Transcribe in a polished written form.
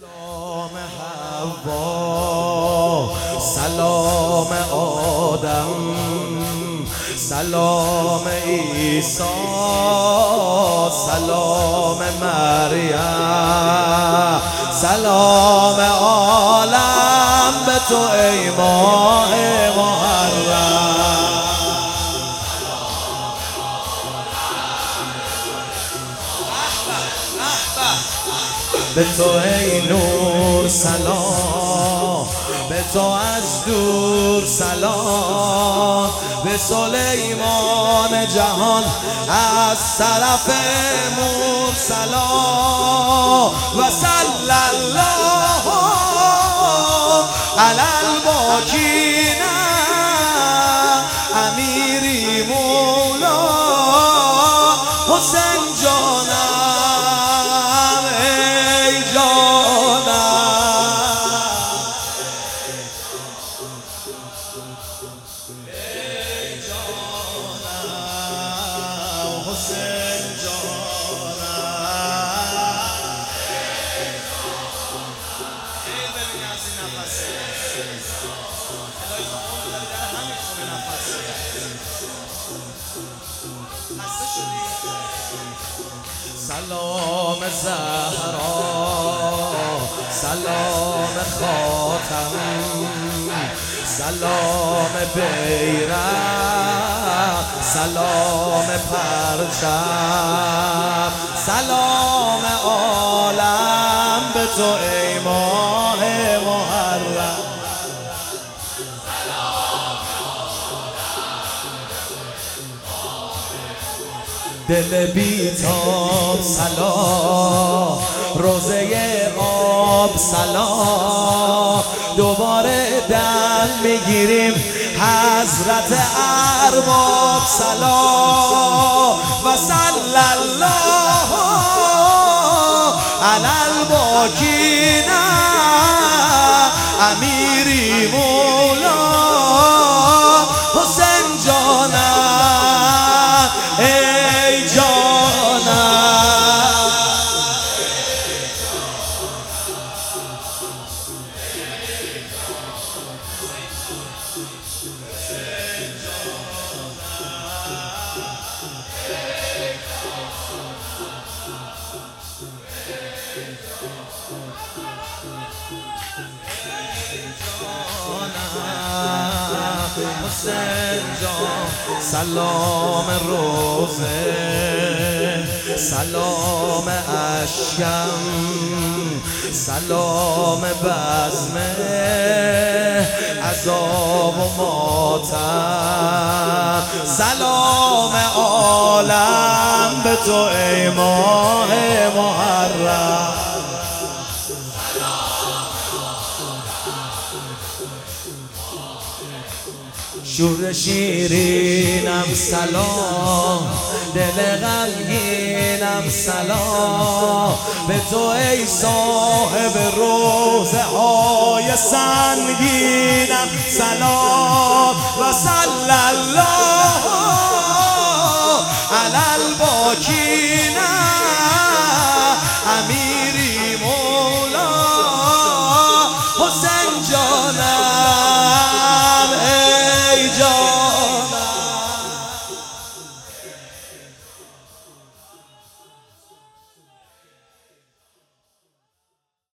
سلام حوا، سلام آدم، سلام عیسی، سلام مریم، سلام عالم به تو ای ماه محرم. به تو ای نور سلام، به تو از دور سلام، به سلیمان جهان از طرف مور سلام. و صلی الله علی الباکین امیری مولا حسین جانم ای جانم، ای جانم حسین جانم. ای ببینی از این نفسه الهی خواهم بودم در همین خونه نفسه خسته شدی. سلام زهرا، سلام خاتم، سلام بیرق، سلام پرچم، سلام عالم به تو ای ماه محرم. دل بیتاب سلام، روزه آب سلام، دوباره دم میگیریم حضرت ارباب سلام. و صلی الله علی الباکین امیری مولا حسین جانم ای جانم. حسین جان سلام روزه، سلام اشکم، سلام بزمه عذاب و ماتم، سلام عالم به تو ای ماه محرم. شور شیرینم سلام، دل غمگینم سلام، به تو ای صاحب روزه های سنگینم سلام. و صلی الله